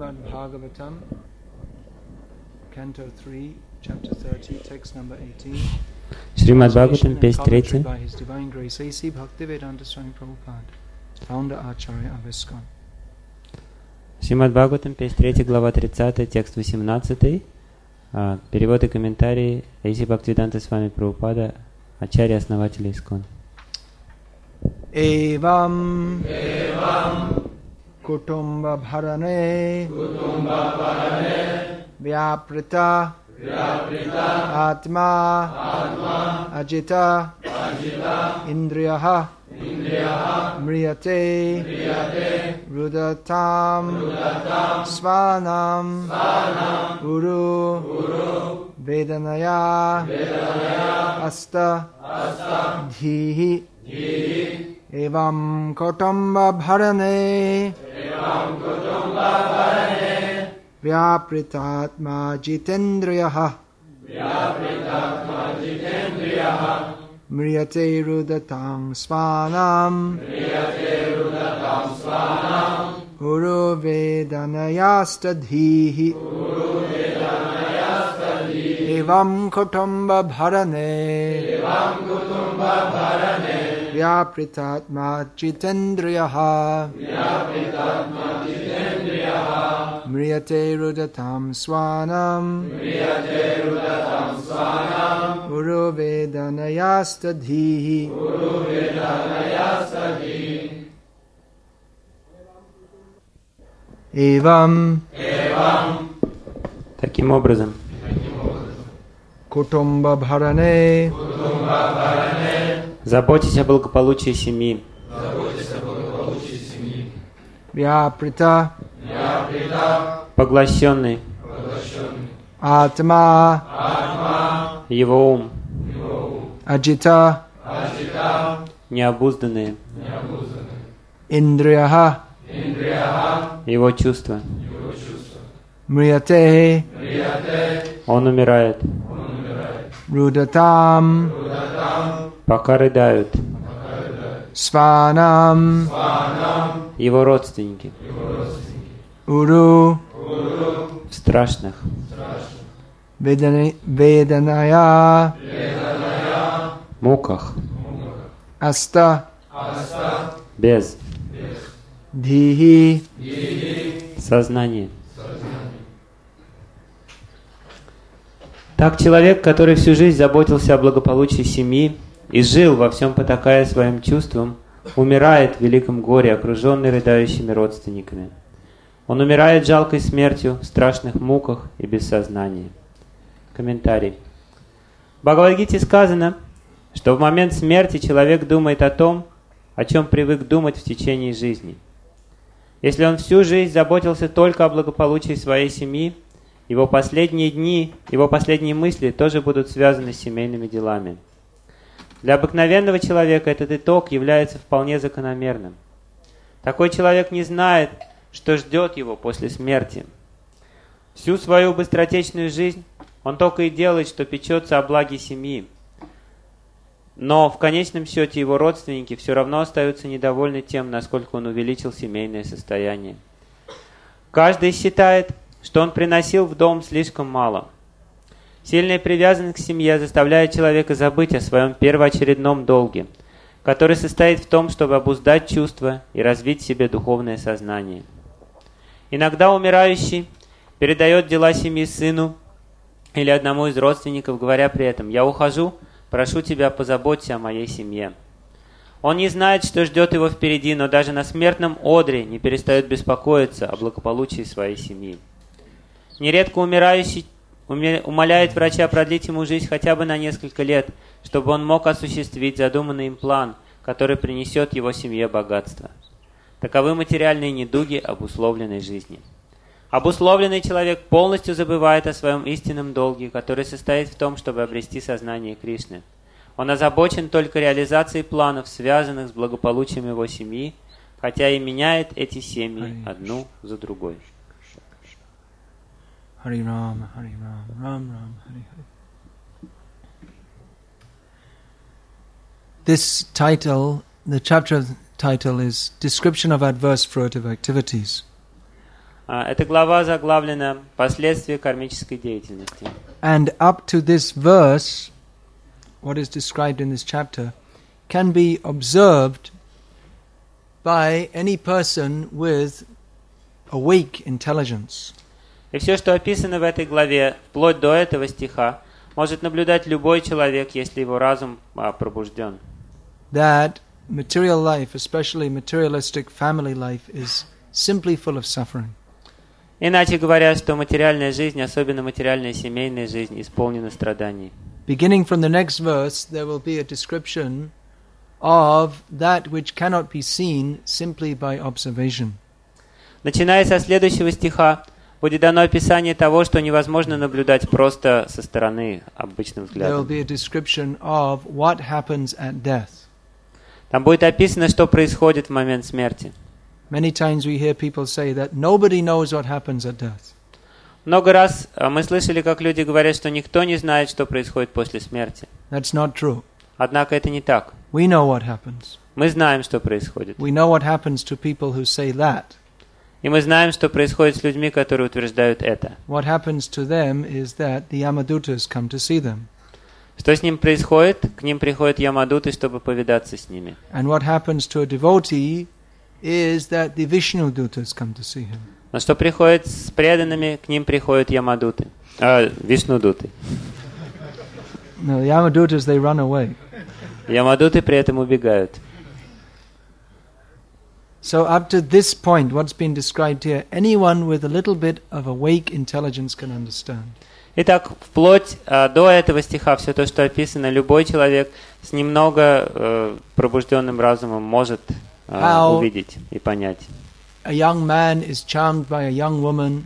Srimad Bhagavatam, Canto 3, Chapter 30, Text number 18. Шримад Бхагаватам, песнь 3. By His Divine Grace, A.C. Bhaktivedanta Swami Prabhupada, Founder Acharya of ISKCON. Шримад Бхагаватам, песнь 3, глава 30, текст 18. Перевод и комментарий A.C. Bhaktivedanta Swami Prabhupada, Ачарья, основателя ISKCON. Evam Kutumba Bharane Vyaprita Atma Ajita Indriyaha Mriyate Rudatam Svanam Uru Vedanaya Asta Dhihi Evam Kutumba Bharane Vyapritatma Jitendriyaha Mriyate Rudatang Svanam Uru Vedanayastadhihi Evam Kutumba Bharane Vyapritatma Jitendriyaha Mriyate Rudatam Svanam Uru Vedanayastadhihi. Evam Таким образом, Kutumba Bharane заботьтесь о благополучии семьи. Vyaprita Поглощенный Atma его ум, Ajita необузданные Indriyaha его чувства. Mriyate Он умирает, Rudatam пока рыдают Svanam его родственники Uru в страшных Vedanaya муках, Asta без Dhihi. сознания. Так человек, который всю жизнь заботился о благополучии семьи и жил во всем потакая своим чувствам, умирает в великом горе, окруженный рыдающими родственниками. Он умирает жалкой смертью, в страшных муках и без сознания. Комментарий. В Бхагавад-гите сказано, что в момент смерти человек думает о том, о чем привык думать в течение жизни. Если он всю жизнь заботился только о благополучии своей семьи, его последние дни, его последние мысли тоже будут связаны с семейными делами. Для обыкновенного человека этот итог является вполне закономерным. Такой человек не знает, что ждет его после смерти. Всю свою быстротечную жизнь он только и делает, что печется о благе семьи. Но в конечном счете его родственники все равно остаются недовольны тем, насколько он увеличил семейное состояние. Каждый считает, что он приносил в дом слишком мало. Сильная привязанность к семье заставляет человека забыть о своем первоочередном долге, который состоит в том, чтобы обуздать чувства и развить в себе духовное сознание. Иногда умирающий передает дела семьи сыну или одному из родственников, говоря при этом: «Я ухожу, прошу тебя, позаботься о моей семье». Он не знает, что ждет его впереди, но даже на смертном одре не перестает беспокоиться о благополучии своей семьи. Нередко умирающий умоляет врача продлить ему жизнь хотя бы на несколько лет, чтобы он мог осуществить задуманный им план, который принесет его семье богатство. Таковы материальные недуги обусловленной жизни. Обусловленный человек полностью забывает о своем истинном долге, который состоит в том, чтобы обрести сознание Кришны. Он озабочен только реализацией планов, связанных с благополучием его семьи, хотя и меняет эти семьи одну за другой. Hari Ram, Hari Ram, Ram Ram, Hari Hari. This title, the chapter title is Description of Adverse Fruitive Activities. Эта глава заглавлена «Последствия кармической деятельности». And up to this verse, what is described in this chapter, can be observed by any person with awake intelligence. И все, что описано в этой главе, вплоть до этого стиха, может наблюдать любой человек, если его разум пробужден. That material life, especially materialistic family life, is simply full of suffering. Иначе говоря, что материальная жизнь, особенно материальная семейная жизнь, исполнена страданий. Beginning from the next verse, there will be a description of that which cannot be seen simply by observation. Начиная со следующего стиха, будет дано описание того, что невозможно наблюдать просто со стороны, обычным There will взглядом. be a description of what happens at death. Там будет описано, что происходит в момент смерти. Many times we hear people say that nobody knows what happens at death. Много раз мы слышали, как люди говорят, что никто не знает, что происходит после смерти. That's not true. Однако это не так. We know what happens. Мы знаем, что происходит. We know what happens to people who say that. И мы знаем, что происходит с людьми, которые утверждают это. What happens to them is that the Yamadutas come to see them. Что с ним происходит? К ним приходят ямадуты, чтобы повидаться с ними. And what happens to a devotee is that the Vishnudutas come to see him. Но что приходит с преданными, к ним приходят ямадуты. Вишнудуты. No, the Yamadutas, they run away. Ямадуты при этом убегают. So up to this point, what's been described here, anyone with a little bit of awake intelligence can understand. Итак, вплоть до этого стиха все то, что описано, любой человек с немного пробужденным разумом может увидеть и понять. A young man is charmed by a young woman.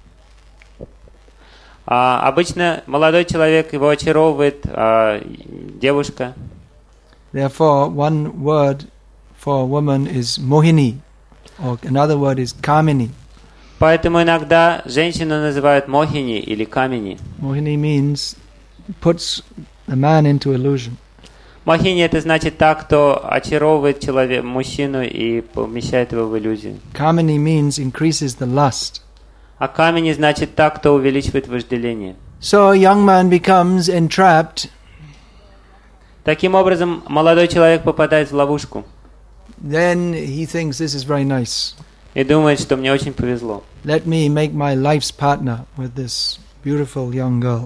Обычно молодой человек, его очаровывает девушка. Therefore, one word for a woman is mohini, or another word is kamini. Поэтому иногда женщину называют мохини или камини. Mohini means puts a man into illusion. Мохини это значит так, кто очаровывает человека, мужчину и помещает его в иллюзию. Kamini means increases the lust. А камени значит так, кто увеличивает вожделение. So a young man becomes entrapped. Таким образом, молодой человек попадает в ловушку. Then he thinks this is very nice. И думает, что мне очень повезло. Let me make my life's partner with this beautiful young girl.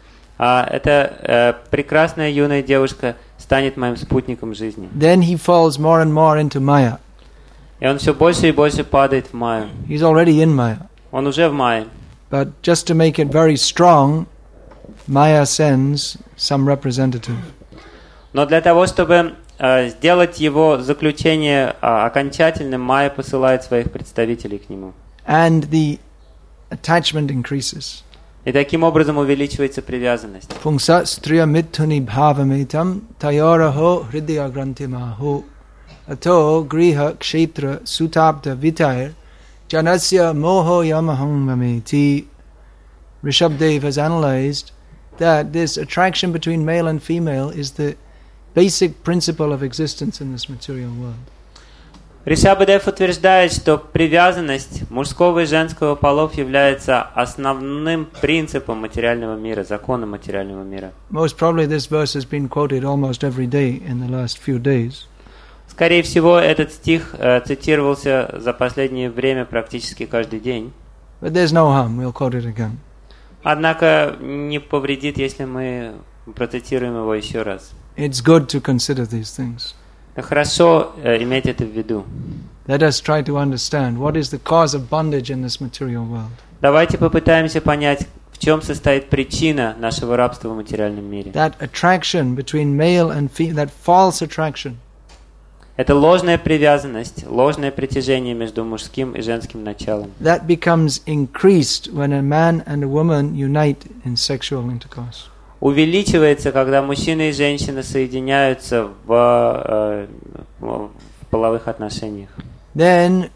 Эта прекрасная юная девушка станет моим спутником жизни. Then he falls more and more into Maya. И он все больше и больше падает в майю. He's already in Maya. Он уже в майе. But just to make it very strong, Maya sends some representative. Но для того, чтобы сделать его заключение окончательным, Майя посылает своих представителей к нему. And the attachment increases. И таким образом увеличивается привязанность. Pungsa striya mithuni bhavametam tayoraho hridaya grantimaho ato griha kshetra sutabda vitair janasya moho yamaham mameti. Rishabdev has analyzed that this attraction between male and female is the basic principle of existence in this material world. Ришабадев утверждает, что привязанность мужского и женского полов является основным принципом материального мира, законом материального мира. Most probably this verse has been quoted almost every day in the last few days. Скорее всего, этот стих цитировался за последнее время практически каждый день. But there's no harm, we'll quote it again. Однако не повредит, если мы процитируем его еще раз. It's good to consider these things. Хорошо иметь это в виду. Let us try to understand what is the cause of bondage in this material world. Давайте попытаемся понять, в чем состоит причина нашего рабства в материальном мире. That attraction between male and female, that false attraction. Это ложная привязанность, ложное притяжение между мужским и женским началом. That becomes increased when a man and a woman unite in sexual intercourse. Увеличивается, когда мужчина и женщина соединяются в половых отношениях. Then,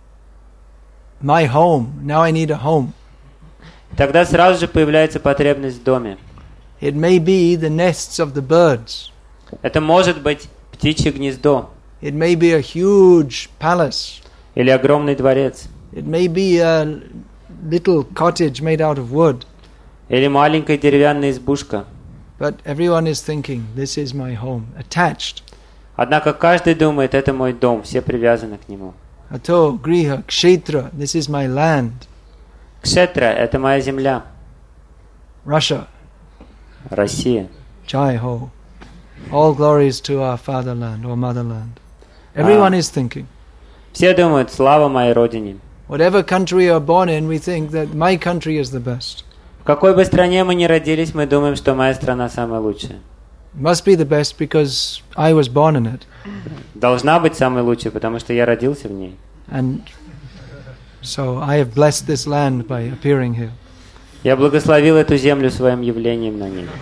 my home, now I need a home. Тогда сразу же появляется потребность в доме. It may be the nests of the birds. Это может быть птичье гнездо. It may be a huge palace. Или огромный дворец. It may be a little cottage made out of wood. Или маленькая деревянная избушка. But everyone is thinking, this is my home, attached. Однако каждый думает, это мой дом, все привязаны к нему. Ato, griha, kshetra, this is my land. Кшетра – это моя земля. Russia, Россия. Jai Ho. All glories to our fatherland or motherland. Everyone is thinking. Все думают, слава моей родине. Whatever country you are born in, we think that my country is the best. В какой бы стране мы ни родились, мы думаем, что моя страна самая лучшая. It must be the best because I was born in it. Должна быть самой лучшей, потому что я родился в ней. And so I have blessed this land by appearing here. Я благословил эту землю своим явлением на ней.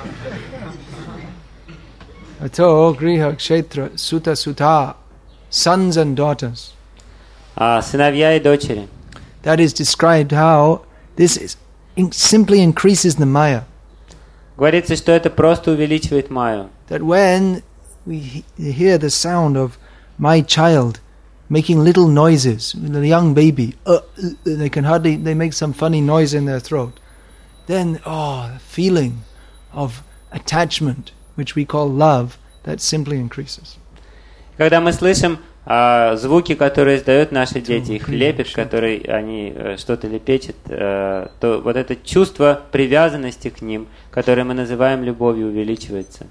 Ato, griha, kshetra, suta, suta, sons and daughters. Сыновья и дочери. That is described how this is simply increases the maya. Говорится, что это просто увеличивает майю. That when we hear the sound of my child making little noises, the young baby, they make some funny noise in their throat. Then, the feeling of attachment, which we call love, that simply increases. Когда мы слышим звуки, которые издают наши дети, их лепет, который они что-то лепечут, то вот это чувство привязанности к ним, которое мы называем любовью, увеличивается.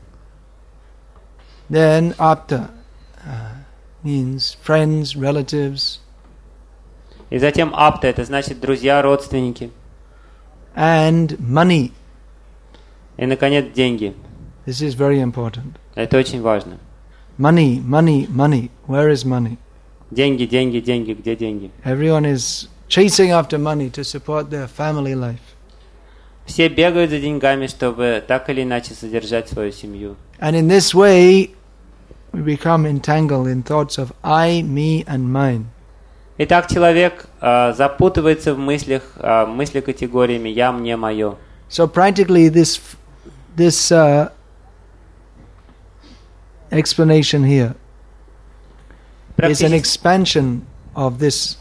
Then apta means friends, relatives. И затем апта, это значит друзья, родственники. And money. И, наконец, деньги. This is very important. Это очень важно. Money, money, money. Where is money? Деньги, деньги, деньги. Где деньги? Everyone is chasing after money to support their family life. Все бегают за деньгами, чтобы так или иначе содержать свою семью. And in this way, we become entangled in thoughts of I, me, and mine. И так человек запутывается в мыслях, мысли категориями «я», «мне», «моё». So practically this explanation here is an expansion of this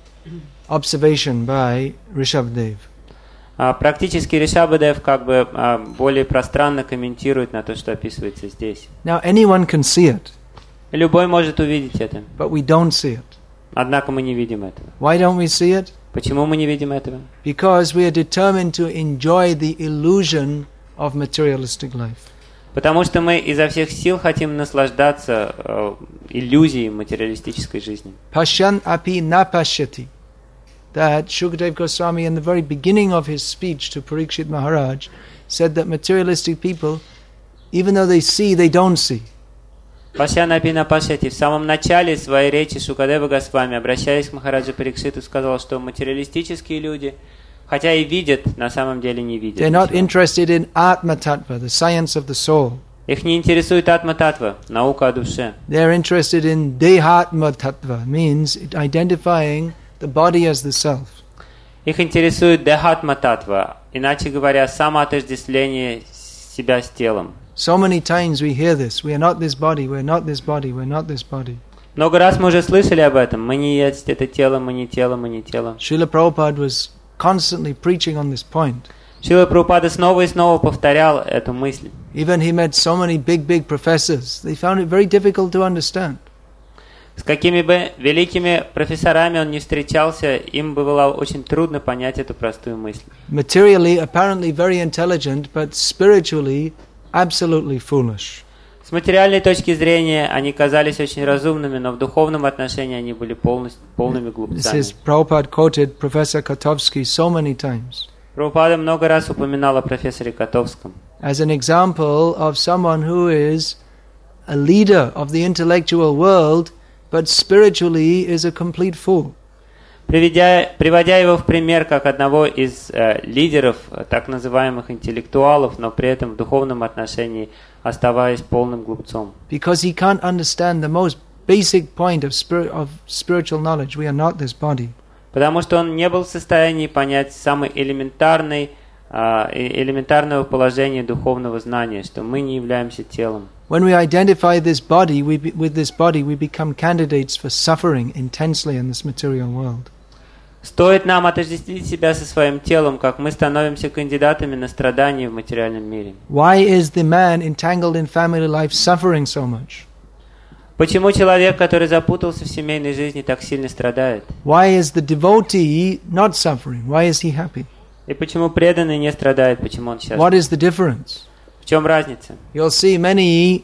observation by Rishabdev. Практически Ришабхадев как бы более пространно комментирует на то, что описывается здесь. Now anyone can see it. Любой может увидеть это. But we don't see it. Однако мы не видим этого. Why don't we see it? Почему мы не видим этого? Because we are determined to enjoy the illusion of materialistic life. Потому что мы изо всех сил хотим наслаждаться иллюзией материалистической жизни. Pashyan api na pashyati. That Shukdev Goswami in the very beginning of his speech to Parikshit Maharaj said that materialistic people, even though they see, they don't see. Пашьян апина пашяти. В самом начале своей речи Шукадева Госвами, обращаясь к Махараджа Парикшиту, сказал, что материалистические люди, хотя и видят, на самом деле не видят. They're not interested in Atma Tattva, the science of the soul. Их не интересует Атма Татва, наука о душе. They're interested in Dehatma Tattva, means identifying the body as the self. Их интересует Дехатма Татва, иначе говоря, самоотождествление себя с телом. So many times we hear this, we are not this body, we're not this body, we're not this body. Много раз мы уже слышали об этом. Мы не есть это тело, мы не тело, мы не тело. Srila Prabhupada was constantly preaching on this point. Шрила Прабхупада снова и снова повторял эту мысль. Even he met so many big professors, they found it very difficult to understand. С какими бы великими профессорами он не встречался, им было очень трудно понять эту простую мысль. Materially, apparently very intelligent, but spiritually, absolutely foolish. С материальной точки зрения они казались очень разумными, но в духовном отношении они были полными глупцами. This is Prabhupada quoted Professor Kotovsky so many times. Прабхупада много раз упоминал о профессоре Котовском. As an example of someone who is a leader of the intellectual world, but spiritually is a complete fool. Приводя его в пример как одного из лидеров так называемых интеллектуалов, но при этом в духовном отношении оставаясь полным глупцом. Because he can't understand the most basic point of spiritual knowledge. We are not this body. Потому что он не был в состоянии понять самое элементарного положения духовного знания, что мы не являемся телом. When we identify this body, with this body, we become candidates for suffering intensely in this material world. Стоит нам отождествить себя со своим телом, как мы становимся кандидатами на страдания в материальном мире. Why is the man entangled in family life suffering so much? Почему человек, который запутался в семейной жизни, так сильно страдает? Why is the devotee not suffering? Why is he happy? И почему преданный не страдает, почему он счастлив? What is the difference? В чем разница? You'll see many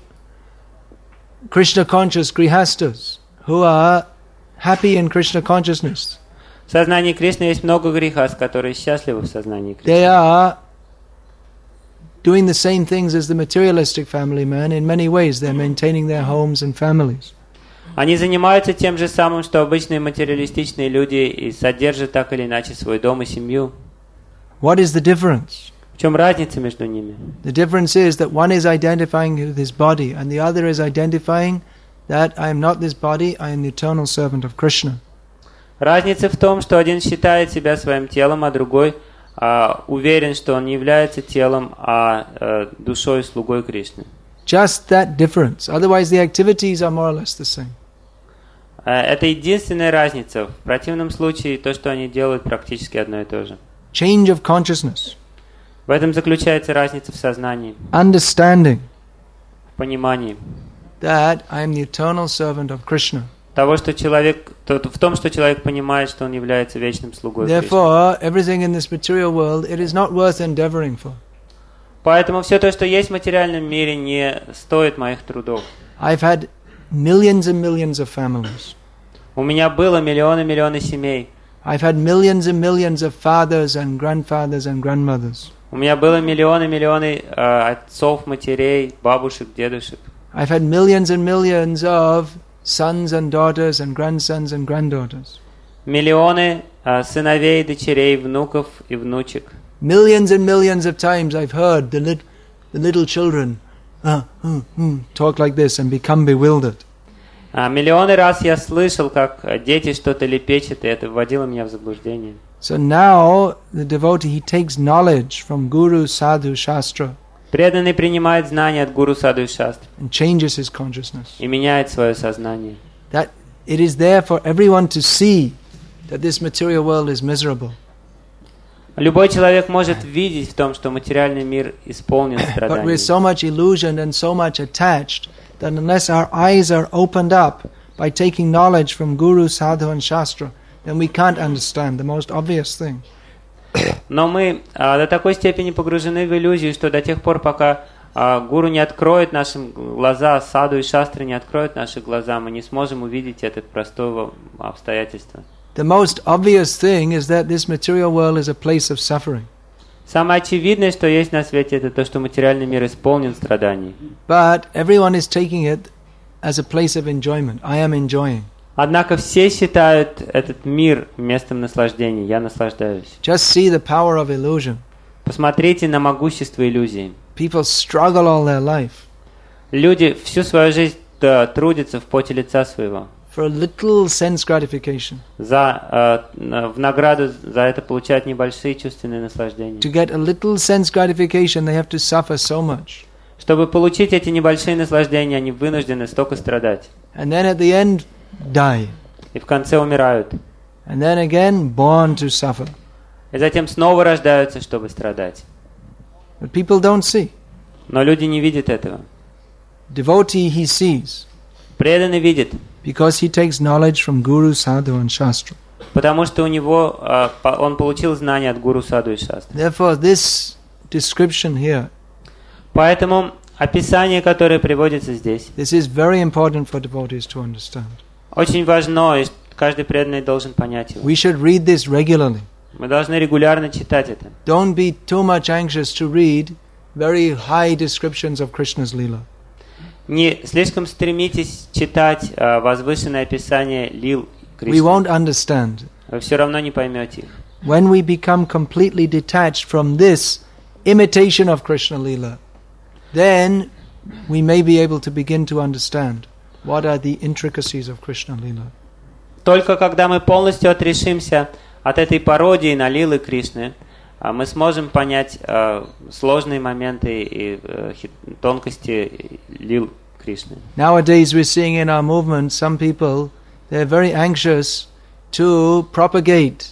Krishna conscious grihastas who are happy in Krishna consciousness. В сознании Кришны есть много грехас, которые счастливы в сознании Кришны. They are doing the same things as the materialistic family man in many ways. They're maintaining their homes and families. Они занимаются тем же самым, что обычные материалистичные люди, и содержат так или иначе свой дом и семью. What is the difference? В чем разница между ними? The difference is that one is identifying with his body and the other is identifying that I am not this body, I am the eternal servant of Krishna. Разница в том, что один считает себя своим телом, а другой уверен, что он не является телом, а душой и слугой Кришны. Just that difference. Otherwise the activities are more or less the same. Это единственная разница. В противном случае то, что они делают, практически одно и то же. Change of consciousness. В этом заключается разница в сознании, Understanding в понимании that I am the eternal servant of Krishna. того, что в том, что человек понимает, что он является вечным слугой Кришны. Therefore, everything in this material world, it is not worth endeavoring for. Поэтому все то, что есть в материальном мире, не стоит моих трудов. I've had millions and millions of families. У меня было миллионы семей. I've had millions and millions of fathers and grandfathers and grandmothers. У меня было миллионы отцов, матерей, бабушек, дедушек. I've had millions and millions of sons and daughters and grandsons and granddaughters. Миллионы сыновей, дочерей, внуков и внучек. Millions and millions of times I've heard the little children talk like this and become bewildered. Миллионы раз я слышал, как дети что-то лепечут, и это вводило меня в заблуждение. So now the devotee, he takes knowledge from Guru, Sadhu, Shastra. Преданный принимает знания от Гуру, Саду и Шастры and changes his consciousness. и меняет свое сознание. That it is there for everyone to see that this material world is miserable. Любой человек может видеть в том, что материальный мир исполнен But we're страданиями. so much illusioned and so much attached that unless our eyes are opened up by taking knowledge from Guru, Sadhu and Shastra, then we can't understand the most obvious thing. Но мы до такой степени погружены в иллюзию, что до тех пор, пока Гуру не откроет наши глаза, Саду и Шастры не откроют наши глаза, мы не сможем увидеть это простое обстоятельство. The most obvious thing is that this material world is a place of suffering. Самое очевидное, что есть на свете, это то, что материальный мир исполнен страданий. But everyone is taking it as a place of enjoyment. I am enjoying. Однако все считают этот мир местом наслаждения. Я наслаждаюсь. Just see the power of illusion. Посмотрите на могущество иллюзии. People struggle all their life Люди всю свою жизнь трудятся в поте лица своего. for a little sense gratification. В награду за это получают небольшие чувственные наслаждения. To get a little sense gratification, they have to suffer so much. Чтобы получить эти небольшие наслаждения, они вынуждены столько страдать. And then at the end, die. И в конце умирают. And then again, born to suffer. И затем снова рождаются, чтобы страдать. But people don't see. Но люди не видят этого. Devotee, he sees, Преданный видит, because he takes knowledge from Guru, Sadhu and Shastra. потому что он получил знания от Гуру, Саду и Шастры. Therefore, this description here, Поэтому описание, которое приводится здесь, this is very important for devotees to understand. очень важно, и каждый преданный должен понять его. We should read this regularly. Мы должны регулярно читать это. Don't be too much anxious to read very high descriptions of Krishna's Leela. Не слишком стремитесь читать возвышенное описание лил We Кришны. won't understand. Вы все равно не поймете их. When we become completely detached from this imitation of Krishna Leela, then we may be able to begin to understand what are the intricacies of Krishna Leela. Только когда мы полностью отрешимся от этой пародии на лилы Кришны, мы сможем понять сложные моменты и тонкости лил Кришны. Nowadays we're seeing in our movement some people, they're very anxious to propagate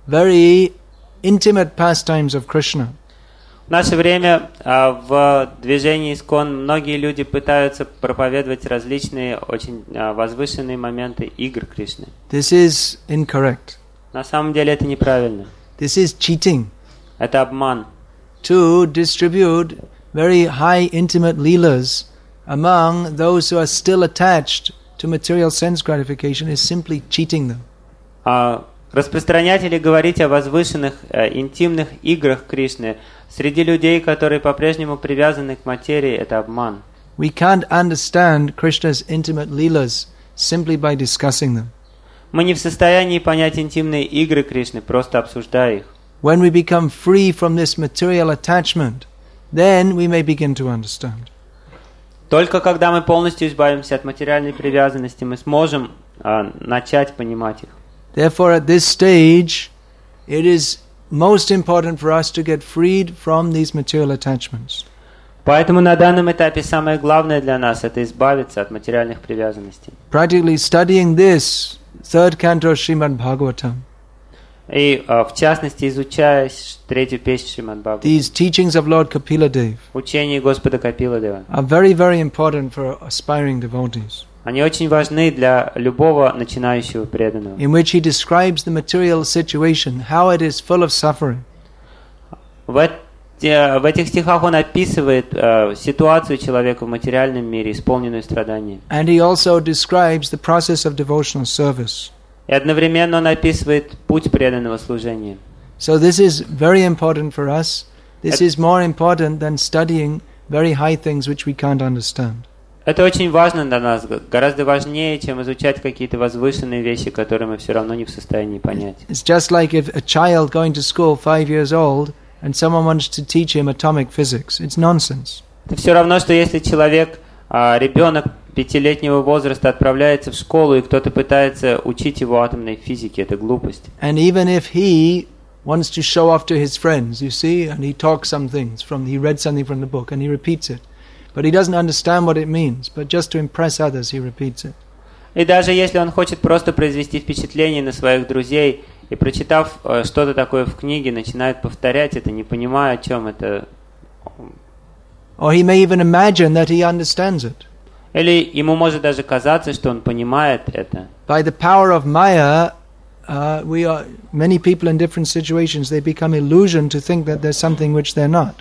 very intimate pastimes of Krishna. В наше время в движении ИСККОН многие люди пытаются проповедовать различные очень возвышенные моменты игр Кришны. This is incorrect. На самом деле это неправильно. This is cheating. Это обман. To distribute very high intimate leelas among those who are still attached to material sense gratification is simply cheating them. Распространять или говорить о возвышенных интимных играх Кришны среди людей, которые по-прежнему привязаны к материи, это обман. We can't understand Krishna's intimate leelas simply by discussing them. Мы не в состоянии понять интимные игры Кришны, просто обсуждая их. When we become free from this material attachment, then we may begin to understand. Только когда мы полностью избавимся от материальной привязанности, мы сможем начать понимать их. Therefore, at this stage, it is most important for us to get freed from these material attachments. Поэтому на данном этапе самое главное для нас – это избавиться от материальных привязанностей. Practically studying this, third canto Srimad Bhagavatam, И в частности, изучая третью песню Шримад Бхагаватам, these teachings of Lord Kapila Dev учение Господа Капиладева, are very, very important for aspiring devotees, они очень важны для любого начинающего преданного. in which he describes the material situation, how it is full of suffering. В этих стихах он описывает ситуацию человека в материальном мире, исполненную страданиями. And he also describes the process of devotional service. И одновременно он описывает путь преданного служения. So this is very important for us. This is more important than studying very high things which we can't understand. Это очень важно для нас, гораздо важнее, чем изучать какие-то возвышенные вещи, которые мы все равно не в состоянии понять. It's just like if a child going to school 5 years old and someone wants to teach him atomic physics. It's nonsense. Это все равно, что если человек, ребенок 5-летнего возраста отправляется в школу, и кто-то пытается учить его атомной физике, это глупость. And even if he wants to show off to his friends, you see, and he talks some things he read something from the book and he repeats it. But he doesn't understand what it means, but just to impress others he repeats it. И даже если он хочет просто произвести впечатление на своих друзей, и прочитав что-то такое в книге, начинает повторять это, не понимая, о чем это. Or he may even imagine that he understands it. Или ему может даже казаться, что он понимает это. By the power of Maya, many people in different situations, they become illusioned to think that there's something which they're not.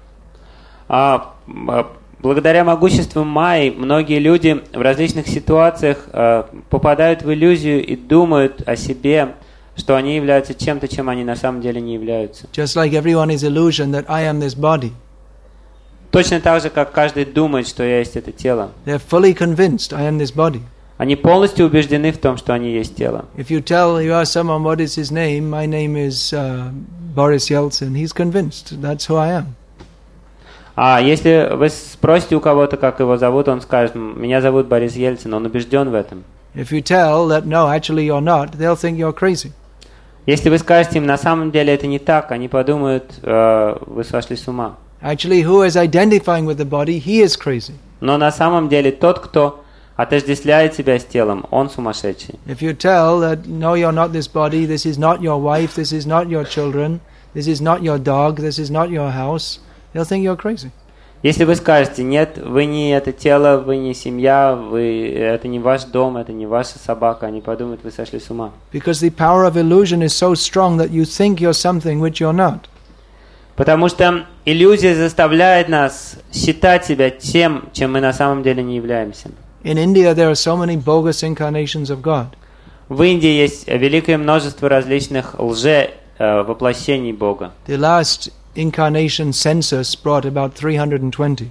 Благодаря могуществу Майи многие люди в различных ситуациях попадают в иллюзию и думают о себе, что они являются чем-то, чем они на самом деле не являются. Just like everyone is illusion that I am this body. Точно так же, как каждый думает, что я есть это тело. They're fully convinced I am this body. Они полностью убеждены в том, что они есть тело. If you ask someone what is his name, my name is Boris Yeltsin, he's convinced that's who I am. Если вы спросите у кого-то, как его зовут, он скажет: меня зовут Борис Ельцин, он убежден в этом. If you tell that no, actually you're not, they'll think you're crazy. Если вы скажете им, на самом деле это не так, они подумают, вы сошли с ума. Actually, who is identifying with the body, he is crazy. Но на самом деле тот, кто отождествляет себя с телом, он сумасшедший. If you tell that no, you're not this body, this is not your wife, this is not your children, this is not your dog, this is not your house, they'll think you're crazy. Если вы скажете: нет, вы не это тело, вы не семья, это не ваш дом, это не ваша собака, они подумают, вы сошли с ума. Because the power of illusion is so strong that you think you're something which you're not. Потому что иллюзия заставляет нас считать себя тем, чем мы на самом деле не являемся. In India there are so many bogus incarnations of God. В Индии есть великое множество различных лже-воплощений Бога. The last incarnation census brought about 320.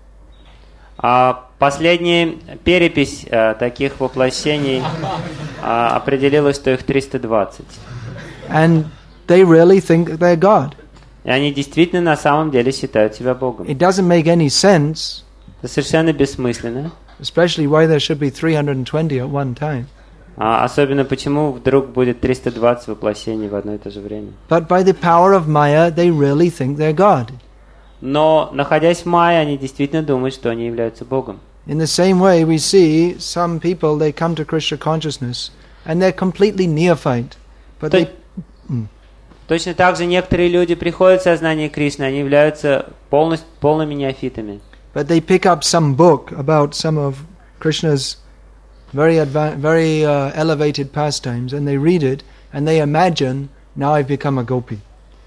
Последняя перепись таких воплощений определила, что их 320. And they really think they're God. И они действительно на самом деле считают себя Богом. It doesn't make any sense. Это совершенно бессмысленно. Especially why there should be 320 at one time. Особенно почему вдруг будет 320 воплощений в одно и то же время. But by the power of Maya, they really think they're God. Но, находясь в Майе, они действительно думают, что они являются Богом. In the same way, we see some people, they come to Krishna consciousness, and they're completely neophyte. But Точно так же некоторые люди приходят в сознание Кришны, они являются полными неофитами. But they pick up some book about some of Krishna's very elevated pastimes, and they read it, and they imagine, now I've become a gopi.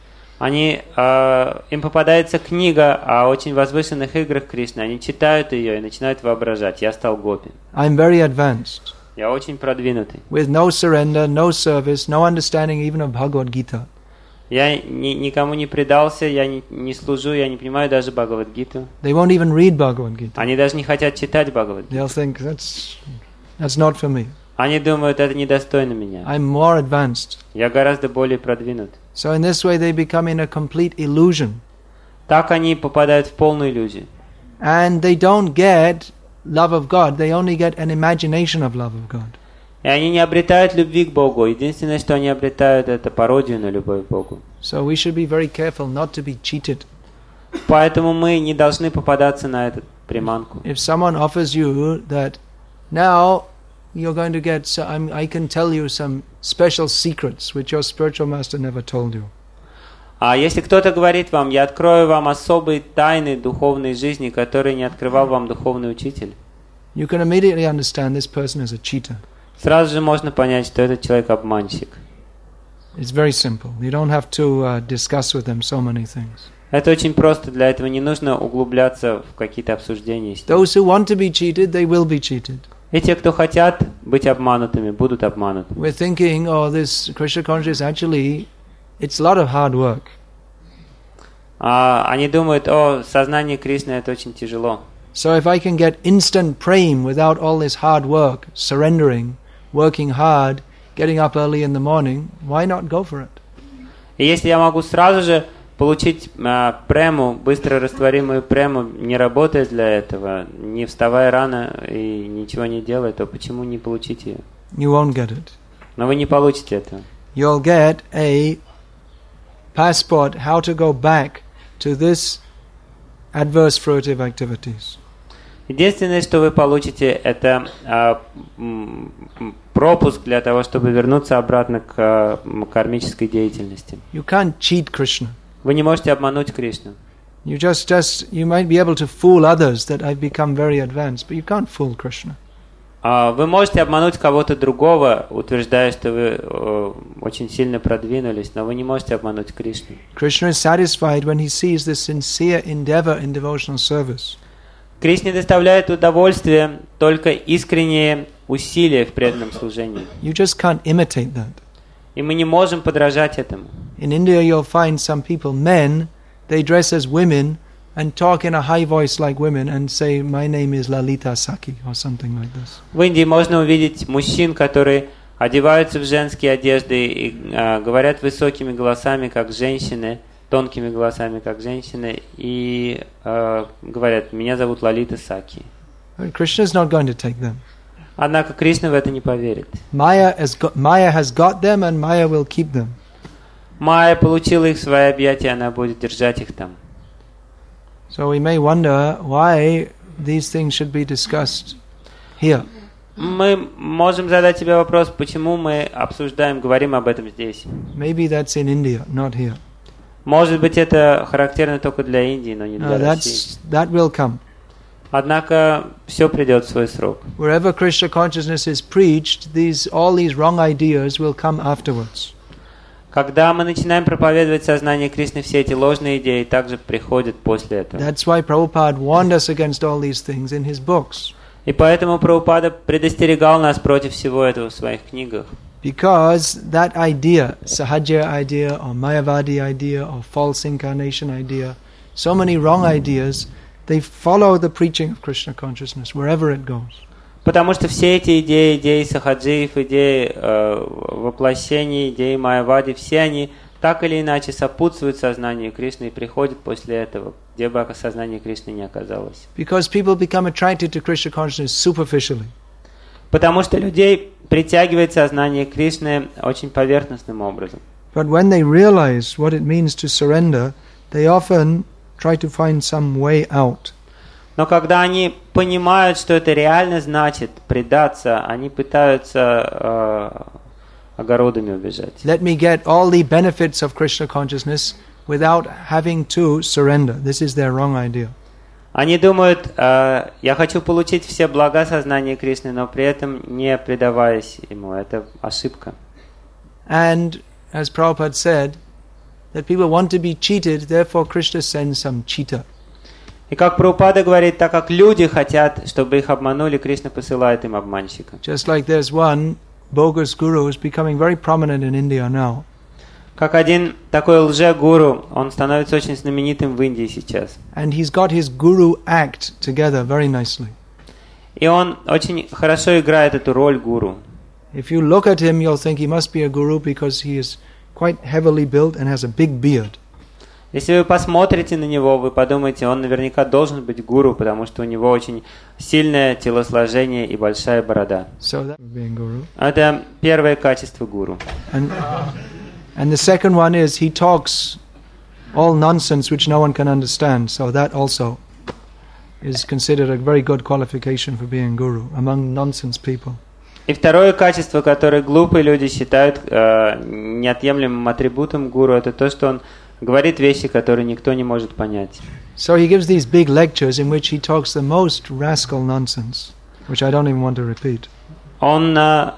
Им попадается книга о очень возвышенных играх Кришны, они читают ее и начинают воображать, я стал гопи. I'm very advanced. Я очень продвинутый. With no surrender, no service, no understanding even of Bhagavad Gita. Я никому не предался, я не служу, я не понимаю даже Бхагавад-гиту. They won't even read Bhagavad Gita. Они даже не хотят читать Бхагавад-гиту. They'll think that's not for me. Они думают, это недостойно меня. I'm more advanced. Я гораздо более продвинут. So in this way they become in a complete illusion. Так они попадают в полную иллюзию. And they don't get love of God, they only get an imagination of love of God. И они не обретают любви к Богу. Единственное, что они обретают, это пародию на любовь к Богу. So we should be very careful not to be cheated. Поэтому мы не должны попадаться на эту приманку. If someone offers you that now you're going to get, I can tell you some special secrets which your spiritual master never told you. А если кто-то говорит вам, я открою вам особые тайны духовной жизни, которые не открывал вам духовный учитель, you can immediately understand this person is a cheater. Сразу же можно понять, что этот человек обманщик. It's very simple. You don't have to discuss with them so many things. Это очень просто, для этого не нужно углубляться в какие-то обсуждения. Those who want to be cheated, they will be cheated. И те, кто хотят быть обманутыми, будут обмануты. We're thinking, oh, this Krishna consciousness actually, it's a lot of hard work. Они думают, сознание Кришны это очень тяжело. So if I can get instant prem without all this hard work, surrendering, working hard, getting up early in the morning, why not go for it? И если я могу сразу же получить прему, быстро растворимую прему, не работая для этого, не вставая рано и ничего не делая, то почему не получить ее? You won't get it. Но вы не получите этого. You'll get a passport how to go back to this adverse fruitive activities. Единственное, что вы получите, это пропуск для того, чтобы вернуться обратно к кармической деятельности. You can't cheat Krishna. Вы не можете обмануть Кришну. You you might be able to fool others that I've become very advanced, but you can't fool Krishna. Вы можете обмануть кого-то другого, утверждая, что вы очень сильно продвинулись, но вы не можете обмануть Кришну. Krishna is satisfied when he sees the sincere endeavor in devotional service. Кришне доставляет удовольствие только искренние усилия в преданном служении. You just can't imitate that. И мы не можем подражать этому. In India you'll find some people, men, they dress as women and talk in a high voice like women and say, my name is Lalita Saki or something like this. В Индии можно увидеть мужчин, которые одеваются в женские одежды и говорят высокими голосами, как женщины, тонкими голосами, как женщины, и говорят, меня зовут Лалита Саки. Krishna is not going to take them. Однако Кришна в это не поверит. Maya has got them and Maya will keep them. Майя получила их в свои объятия, она будет держать их там. So we may wonder why these things should be discussed here. Мы можем задать себе вопрос, почему мы обсуждаем, говорим об этом здесь. Maybe that's in India, not here. Может быть, это характерно только для Индии, но не для России. That will come. Однако все придет в свой срок. Wherever Krishna consciousness is preached, all these wrong ideas will come afterwards. Когда мы начинаем проповедовать сознание Кришны, все эти ложные идеи также приходят после этого. That's why Prabhupada warned us against all these things in his books. И поэтому Прабхупада предостерегал нас против всего этого в своих книгах. Because that idea, Sahaja idea or Mayavadi idea or false incarnation idea, so many wrong ideas, they follow the preaching of Krishna consciousness wherever it goes. Потому что все эти идеи сахаджиев, идеи воплощений, идеи майявади, все они так или иначе сопутствуют сознанию Кришны и приходят после этого, где бы сознание Кришны не оказалось. Because people become attracted to Krishna consciousness superficially. Потому что людей притягивает сознание Кришны очень поверхностным образом. But when they realize what it means to surrender, they often try to find some way out. Но когда они понимают, что это реально значит предаться, они пытаются огородами убежать. Let me get all the benefits of Krishna consciousness without having to surrender. This is their wrong idea. Они думают, я хочу получить все блага сознания Кришны, но при этом не предаваясь ему. Это ошибка. And as Prabhupada said, that people want to be cheated, therefore Krishna sends some cheater. И как Прабхупада говорит, так как люди хотят, чтобы их обманули, Кришна посылает им обманщика. Just like there's one bogus guru who's becoming very prominent in India now. Как один такой лже-гуру, он становится очень знаменитым в Индии сейчас. And he's got his guru act together very nicely. И он очень хорошо играет эту роль гуру. If you look at him, you'll think he must be a guru because he is quite heavily built and has a big beard. Если вы посмотрите на него, вы подумаете, он наверняка должен быть гуру, потому что у него очень сильное телосложение и большая борода. So that being guru. Это первое качество гуру. And the second one is he talks all nonsense which no one can understand. So that also is considered a very good qualification for being guru among nonsense people. И второе качество, которое глупые люди считают неотъемлемым атрибутом гуру, это то, что он говорит вещи, которые никто не может понять. So he gives these big lectures in which he talks the most rascal nonsense, which I don't even want to repeat. Он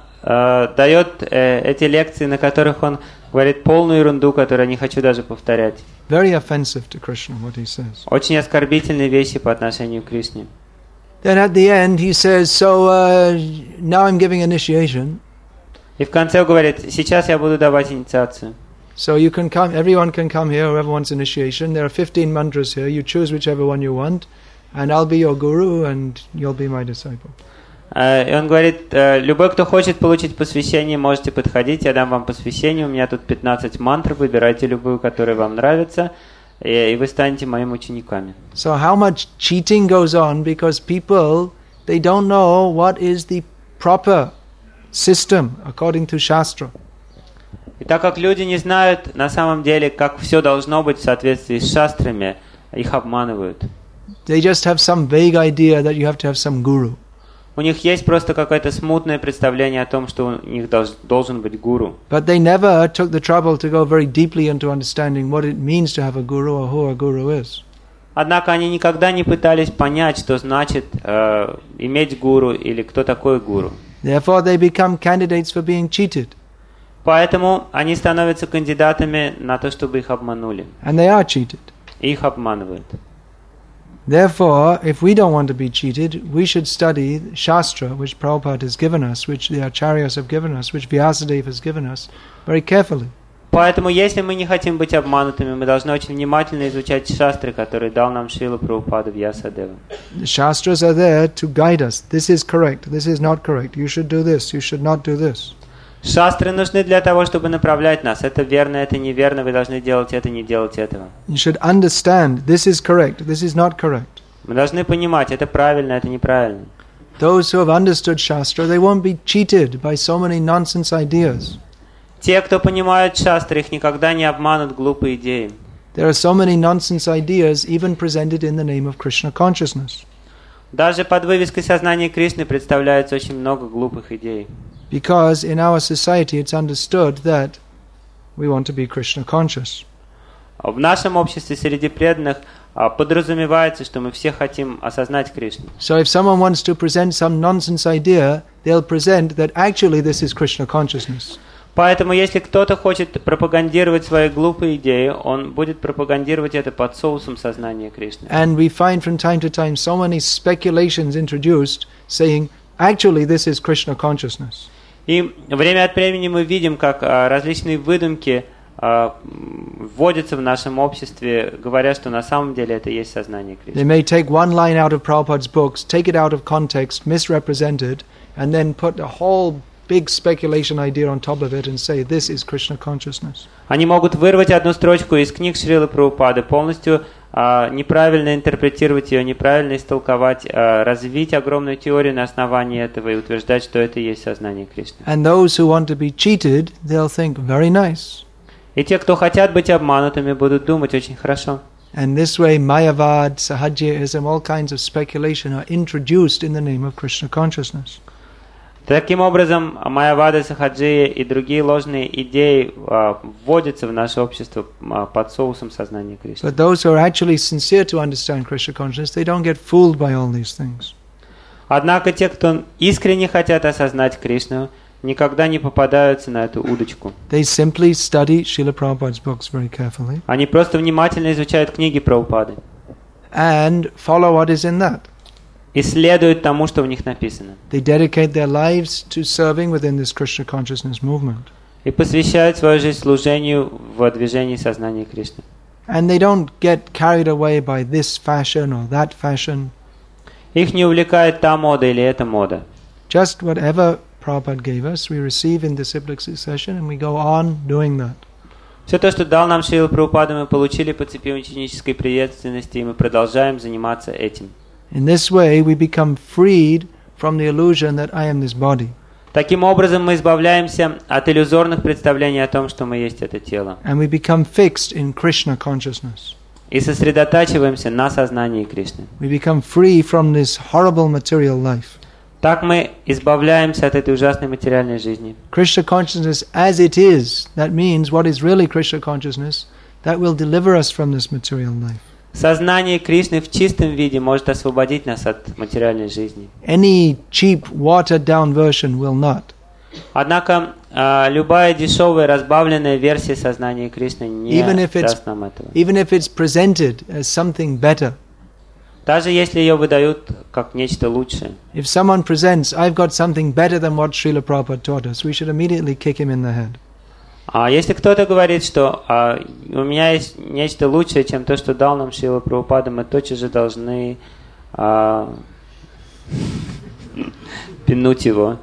дает эти лекции, на которых он говорит полную ерунду, которую я не хочу даже повторять. Very offensive to Krishna, what he says. Очень оскорбительные вещи по отношению к Кришне. Then at the end he says, so now I'm giving initiation. И в конце говорит, сейчас я буду давать инициацию. So you can come, everyone can come here, whoever wants initiation. There are 15 mantras here. You choose whichever one you want, and I'll be your guru, and you'll be my disciple. И он говорит, любой, кто хочет получить посвящение, можете подходить, я дам вам посвящение. У меня тут 15 мантр, выбирайте любую, которая вам нравится, и вы станете моими учениками. So how much cheating goes on because people, they don't know what is the proper system according to Shastra. И так как люди не знают на самом деле, как все должно быть в соответствии с шастрами, их обманывают. They just have some vague idea that you have to have some guru. У них есть просто какое-то смутное представление о том, что у них должен быть гуру. But they never took the trouble to go very deeply into understanding what it means to have a guru or who a guru is. Однако они никогда не пытались понять, что значит иметь гуру или кто такой гуру. Therefore they become candidates for being cheated. Поэтому они становятся кандидатами на то, чтобы их обманули. And they are cheated. И их обманывают. Therefore, if we don't want to be cheated, we should study Shastra, which Prabhupada has given us, which the Acharyas have given us, which Vyasadeva has given us, very carefully. Поэтому, если мы не хотим быть обманутыми, мы должны очень внимательно изучать шастры, которые дал нам Шрила Прабхупада Вьясадева. The Shastras are there to guide us. This is correct, this is not correct. You should do this, you should not do this. Шастры нужны для того, чтобы направлять нас. Это верно, это неверно, вы должны делать это, не делать этого. You should understand, this is correct, this is not correct. Мы должны понимать, это правильно, это неправильно. Those who have understood Shastra, they won't be cheated by so many nonsense ideas. Те, кто понимают шастры, их никогда не обманут глупые идеи. There are so many nonsense ideas even presented in the name of Krishna consciousness. Даже под вывеской сознания Кришны представляется очень много глупых идей. Because in our society it's understood that we want to be Krishna conscious. В нашем обществе среди преданных подразумевается, что мы все хотим осознать Кришну. So if someone wants to present some nonsense idea, they'll present that actually this is Krishna consciousness. Поэтому, если кто-то хочет пропагандировать свои глупые идеи, он будет пропагандировать это под соусом сознания Кришны. And we find from time to time so many speculations introduced saying, actually this is Krishna consciousness. И время от времени мы видим, как различные выдумки вводятся в нашем обществе, говоря, что на самом деле это и есть сознание Кришны. They may take one line out of Prabhupada's books, take it out of context, misrepresent it, and then put a whole big speculation idea on top of it and say, this is Krishna consciousness. Они могут вырвать одну строчку из книг Шрилы Прабхупады, полностью неправильно интерпретировать ее, неправильно истолковать, развить огромную теорию на основании этого и утверждать, что это и есть сознание Кришны. And those who want to be cheated, they'll think, very nice. И те, кто хотят быть обманутыми, будут думать очень хорошо. And this way, Mayavad, Sahajyaism, all kinds of speculation are introduced in the name of Krishna consciousness. Таким образом, майявада, сахаджия и другие ложные идеи вводятся в наше общество под соусом сознания Кришны. But those who are actually sincere to understand Krishna consciousness, they don't get fooled by all these things. Однако те, кто искренне хотят осознать Кришну, никогда не попадаются на эту удочку. They simply study Srila Prabhupada's books very carefully. Они просто внимательно изучают книги Прабхупады And follow what is in that. и следуют тому, что в них написано. They dedicate their lives to serving within this Krishna consciousness movement. И посвящают свою жизнь служению в движении сознания Кришны. And they don't get carried away by this fashion or that fashion. Их не увлекает та мода или эта мода. Just whatever Prabhupada gave us, we receive in disciplic succession and we go on doing that. Все то, что дал нам Шрила Прабхупада, мы получили по цепи ученической преемственности, и мы продолжаем заниматься этим. In this way, we become freed from the illusion that I am this body. Таким образом, мы избавляемся от иллюзорных представлений о том, что мы есть это тело. And we become fixed in Krishna consciousness. И сосредотачиваемся на сознании Кришны. We become free from this horrible material life. Так мы избавляемся от этой ужасной материальной жизни. Krishna consciousness as it is, that means what is really Krishna consciousness, that will deliver us from this material life. Сознание Кришны в чистом виде может освободить нас от материальной жизни. Any cheap, watered-down version will not. Однако любая дешевая, разбавленная версия сознания Кришны не даст нам этого. Even if it's presented as something better. Даже если ее выдают как нечто лучшее. If someone presents, I've got something better than what Srila Prabhupada taught us, we should immediately kick him in the head. А если кто-то говорит, что у меня есть нечто лучшее, чем то, что дал нам Шрила Прабхупада, мы тотчас же должны пинуть его.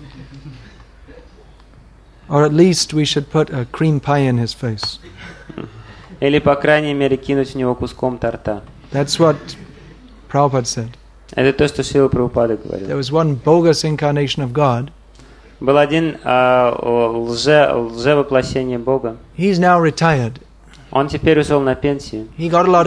Or at least we should put a cream pie in his face. Или, по крайней мере, кинуть в него куском торта. That's what Prabhupada said. Это то, что Шрила Прабхупада говорил. There was one bogus incarnation of God. Был один лжевоплощение Бога. He's now retired. Он теперь ушел на пенсию. He got a lot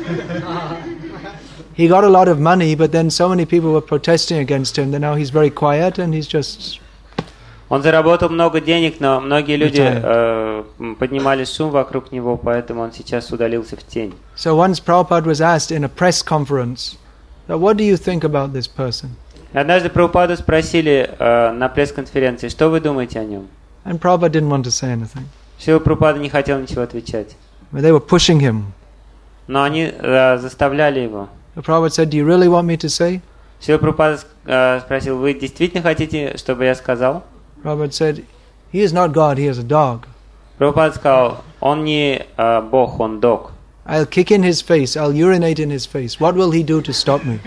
of money, but then so many people were protesting against him that now he's very quiet and he's just... Он заработал много денег, но многие люди поднимали шум вокруг него, поэтому он сейчас удалился в тень. So once Prabhupada was asked in a press conference, what do you think about this person? Однажды Прабхупаду спросили на пресс-конференции, что вы думаете о нем? And Prabhupada didn't want to say anything. Шрила Прабхупада не хотел ничего отвечать. But they were pushing him. Но они заставляли его. So Prabhupada said, do you really want me to say? Шрила Прабхупада спросил, вы действительно хотите, чтобы я сказал? Prabhupada said, he is not God, he is a dog. Прабхупада сказал, он не Бог, он дог. I'll kick in his face, I'll urinate in his face. What will he do to stop me?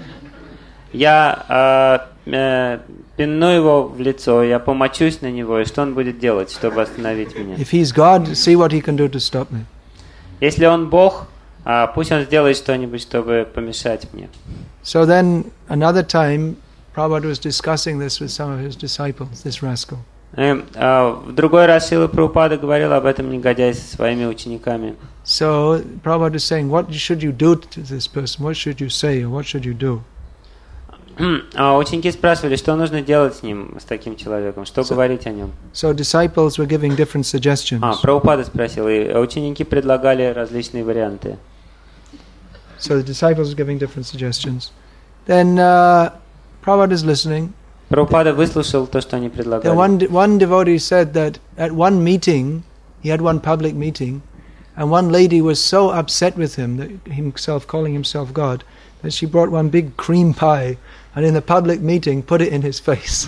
Я пинну его в лицо, я помочусь на него, и что он будет делать, чтобы остановить меня? If he's God, see what he can do to stop me. Если он Бог, пусть он сделает что-нибудь, чтобы помешать мне. So then, another time, Prabhupada was discussing this with some of his disciples, this rascal. В другой раз Шрила Прабхупада говорил об этом негодяй со своими учениками. So Prabhupada is saying, what should you do to this person? What should you say or what should you do? Ученики спрашивали, что нужно делать с ним, с таким человеком, что говорить о нем. So disciples were giving different suggestions. Прабхупада спросил, и ученики предлагали различные варианты. So the disciples were giving different suggestions. Then Prabhupada is listening. Прабхупада выслушал то, что они предлагали. Then one devotee said that at one meeting, he had one public meeting, and one lady was so upset with him, that himself calling himself God, that she brought one big cream pie and in the public meeting put it in his face.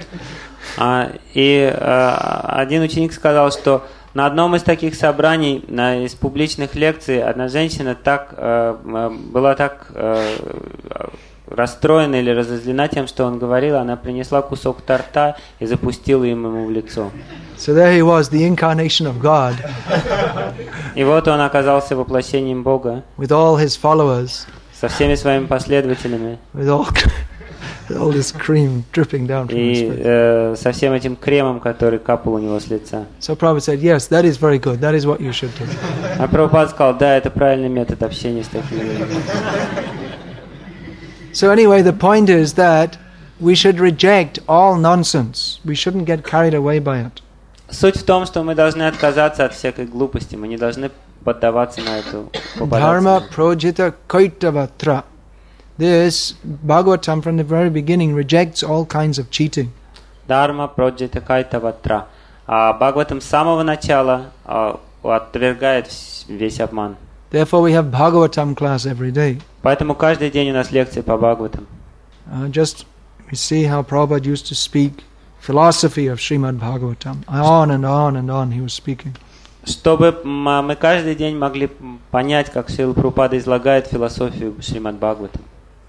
И один ученик сказал, что на одном из таких собраний, из публичных лекций, одна женщина была так расстроена или разозлена тем, что он говорил, она принесла кусок торта и запустила ему в лицо. So there he was, the incarnation of God. И вот он оказался воплощением Бога. With all his followers. Со всеми своими последователями. With all this cream dripping down from his face. И со всем этим кремом, который капал у него с лица. So Prabhupada said, yes, that is very good. That is what you should do. А Прабхупада сказал, да, это правильный метод общения с такими людьми. So anyway, the point is that we should reject all nonsense. We shouldn't get carried away by it. Суть в том, что мы должны отказаться от всякой глупости, мы не должны поддаваться на эту Dharma projita kaitavatra. This Bhagavatam from the very beginning rejects all kinds of cheating. Dharma projita kaitavatra. А Бхагаватам с самого начала отвергает весь обман. Therefore we have Bhagavatam class every day. Поэтому каждый день у нас лекции по Бхагаватам. Just we see how Prabhupada used to speak philosophy of Srimad Bhagavatam. On and on and on he was speaking. Чтобы мы каждый день могли понять, как Шрила Прабхупада излагает философию Шримад Бхагаватам.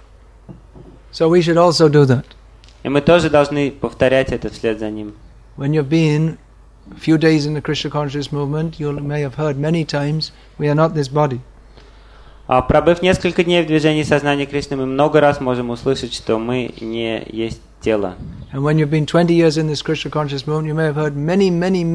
So we should also do that. И мы тоже должны повторять это вслед за ним. When you've been a few days in the Krishna conscious movement, you may have heard many times, we are not this body. Пробыв несколько дней в движении сознания Кришны, мы много раз можем услышать, что мы не есть тело. And when you've been 20 years in this Krishna conscious movement, you may have heard many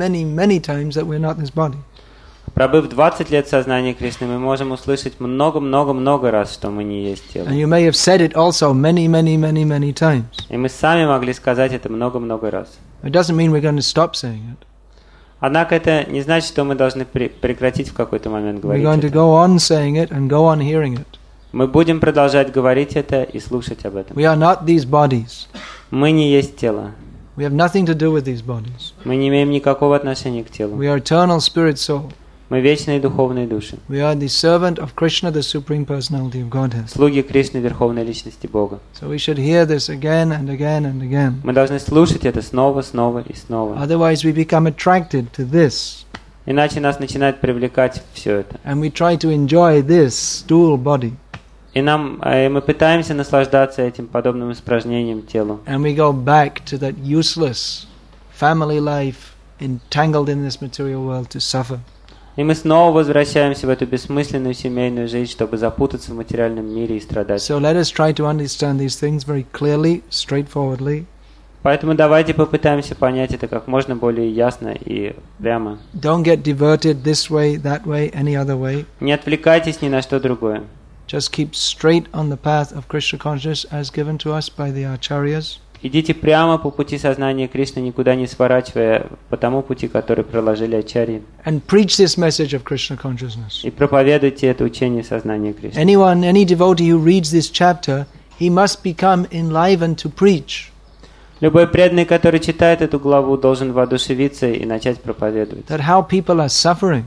times that we're not this body. Пробыв 20 лет сознания Кришны, мы можем услышать много раз, что мы не есть тело. And you may have said it also many times. И мы сами могли сказать это много раз. It doesn't mean we're going to stop saying it. Однако это не значит, что мы должны прекратить в какой-то момент говорить We're going to это. go on saying it and go on hearing it. Мы будем продолжать говорить это и слушать об этом. We are not these bodies. Мы не есть тело. We have nothing to do with these bodies. Мы не имеем никакого отношения к телу. We are eternal spirit soul. Мы вечные духовные души. We are the servant of Krishna, the Supreme Personality of Godhead. Слуги Кришны, Верховной Личности Бога. So we should hear this again and again and again. Мы должны слушать это снова и снова. Otherwise we become attracted to this. Иначе нас начинает привлекать все это. And we try to enjoy this stool body. И мы пытаемся наслаждаться этим подобным испражнением телу. And we go back to that useless family life entangled in this material world to suffer. И мы снова возвращаемся в эту бессмысленную семейную жизнь, чтобы запутаться в материальном мире и страдать. So let us try to understand these things very clearly, straightforwardly. Поэтому давайте попытаемся понять это как можно более ясно и прямо. Don't get diverted this way, that way, any other way. Не отвлекайтесь ни на что другое. Just keep straight on the path of Krishna consciousness as given to us by the acharyas. Идите прямо по пути сознания Кришны, никуда не сворачивая по тому пути, который проложили ачарьи. And preach this message of Krishna consciousness. И проповедуйте это учение сознания Кришны. Any devotee who reads this chapter, he must become enlivened to preach. Любой преданный, который читает эту главу, должен воодушевиться и начать проповедовать. That how people are suffering.